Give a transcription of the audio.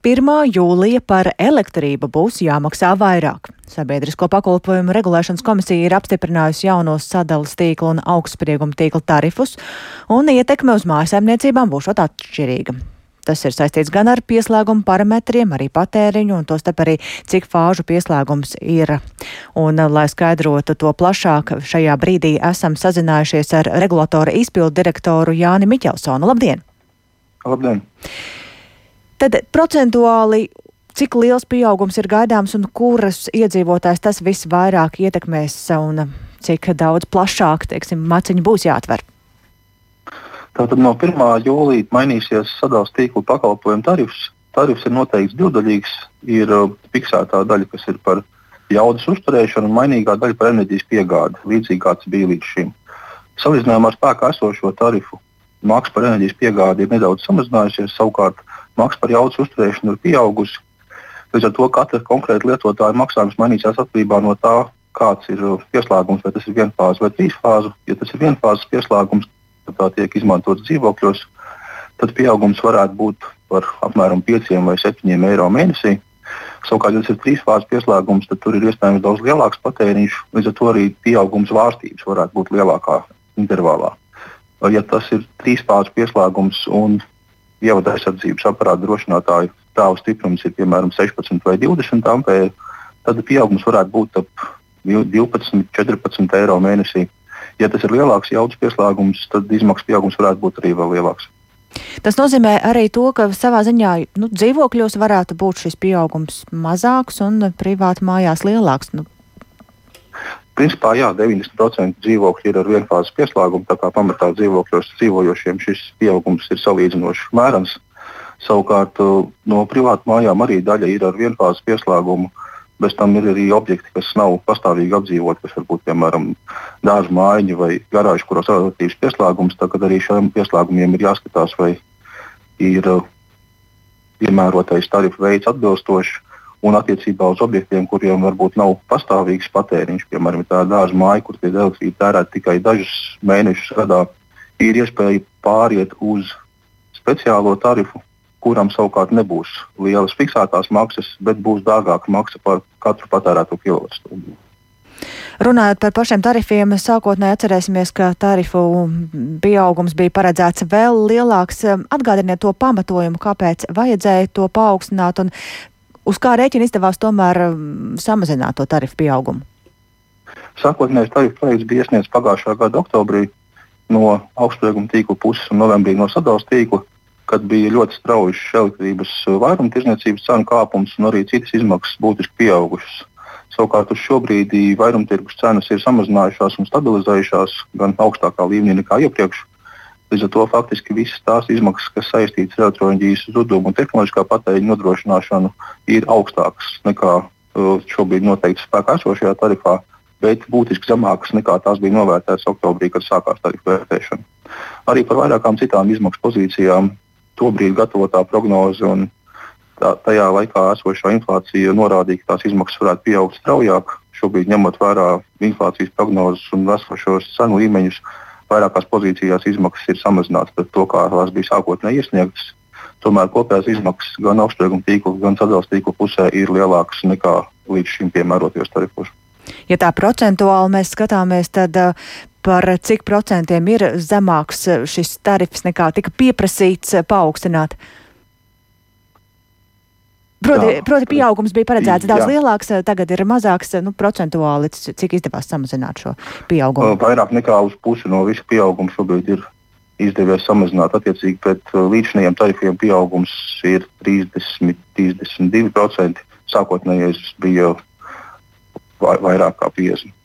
1. jūlija par elektrību būs jāmaksā vairāk. Sabiedrisko pakalpojumu regulēšanas komisija ir apstiprinājusi jaunos sadales tīkla un augstsprieguma tīkla tarifus, un ietekme uz mājsaimniecībām būšot atšķirīga. Tas ir saistīts gan ar pieslēgumu parametriem, arī patēriņu, un tostarp arī cik fāžu pieslēgums ir. Un, lai skaidrotu to plašāk, šajā brīdī esam sazinājušies ar regulatora izpildu direktoru Jāni Miķelsonu. Labdien! Labdien! Tad procentuāli, cik liels pieaugums ir gaidāms un kuras iedzīvotājs tas visvairāk ietekmēs un cik daudz plašāk, maciņi būs jāatver? Tātad no 1. jūlija mainīsies sadales tīklu pakalpojumu tarifs. Tarifs ir noteikts divdaļīgs. Ir fiksētā daļa, kas ir par jaudas uzturēšanu, un mainīgā daļa par enerģijas piegādi, līdzīgi kāds bija līdz šim. Salīdzinājumā ar spēkā esošo tarifu maksa par enerģijas piegādi ir nedaudz samazinājusies, savukārt maksa par jaudas uzturēšanu ir pieaugusi. Līdz ar to katra konkrēta lietotāja maksājums mainīsies atkarībā no tā, kāds ir pieslēgums, vai tas ir vienfāzes vai trīsfāzu. Ja tas ir vienfāzes pieslēgums, tad tā tiek izmantots dzīvokļos, tad pieaugums varētu būt par apmēram 5 vai 7 eiro mēnesī. Savukārt, ja tas ir trīsfāzes pieslēgums, tad tur ir iespējams daudz lielāks patēriņš, līdz ar to arī pieaugums vārstības varētu būt lielākā intervālā. Ja tas ir trīsfāzes pieslēgums un ievada aizsardzības aparāta drošinātāju stāvu stiprums ir piemēram 16 vai 20 ampēri, tad pieaugums varētu būt ap 12-14 eiro mēnesī. Ja tas ir lielāks jaudas pieslēgums, tad izmaksu pieaugums varētu būt arī vēl lielāks. Tas nozīmē arī to, ka savā ziņā dzīvokļos varētu būt šis pieaugums mazāks un privāti mājās lielāks. Principā jā, 90% dzīvokļi ir ar vienfāzes pieslēgumu, tā kā pamatā dzīvokļos dzīvojošiem šis pieaugums ir salīdzinoši mērens. Savukārt no privātu mājām arī daļa ir ar vienfāzes pieslēgumu. Bez tam ir arī objekti, kas nav pastāvīgi apdzīvoti, kas varbūt piemēram dārza mājiņa vai garāža, kuros ir relatīvs pieslēgums. Tagad arī šiem pieslēgumiem ir jāskatās, vai ir piemērotais tarifu veids atbilstošs. Un attiecībā uz objektiem, kuriem varbūt nav pastāvīgs patēriņš, piemēram, tā dārza māja, kur tiek elektrība tērēta tikai dažus mēnešus gadā, ir iespēja pāriet uz speciālo tarifu, kuram savukārt nebūs lielas fiksētās maksas, bet būs dārgāka maksa par katru patērēto kilovatstundu. Runājot par pašiem tarifiem, sākotnēji atcerēsimies, ka tarifu pieaugums bija paredzēts vēl lielāks. Atgādiniet to pamatojumu, kāpēc vajadzēja to paaugstināt un uz kā rēķina izdevās tomēr samazināt to tarifu pieaugumu. Sākotnējais tarifu projekts bija iesniegts pagājušā gada oktobrī no augstsprieguma tīkla puses un novembrī no sadales tīkla, kad bija ļoti strauji elektrības vairumtirdzniecības cenu kāpums un arī citas izmaksas būtiski pieaugušas. Savukārt uz šo brīdi vairumtirgus cenas ir samazinājušās un stabilizējušās gan augstākā līmenī nekā iepriekš. Līdz ar to faktiski visas tās izmaksas, kas saistītas ar elektroenerģijas zudumu un tehnoloģiskā patēriņa nodrošināšanu, ir augstākas nekā šobrīd noteikti spēkā esošajā tarifā, bet būtiski zemākas nekā tās bija novērtētas oktobrī, kad sākās tarifu vērtēšana. Arī par vairākām citām izmaksu pozīcijām tobrīd gatavotā prognoze un tajā laikā esošā inflācija norādīja, ka tās izmaksas varētu pieaugt straujāk. Šobrīd, ņemot vērā inflācijas prognozes un esošos cenu līmeņus, vairākās pozīcijās izmaksas ir samazinātas pret to, kā tās bija sākotnēji iesniegtas. Tomēr kopējās izmaksas gan augstsprieguma tīkla, gan sadales tīkla pusē ir lielākas nekā līdz šim piemērotajos tarifos. Ja tā procentuāli mēs skatāmies, tad par cik procentiem ir zemāks šis tarifs nekā tika pieprasīts paaugstināt? Proti pieaugums bija paredzēts daudz lielāks, tagad ir mazāks, procentuāli, cik izdevās samazināt šo pieaugumu? Vairāk nekā uz pusi no visa pieauguma šobrīd ir izdevies samazināt. Attiecīgi pret līdzinājiem tarifiem pieaugums ir 30-32%, sākotnējais bija vairāk kā 50%.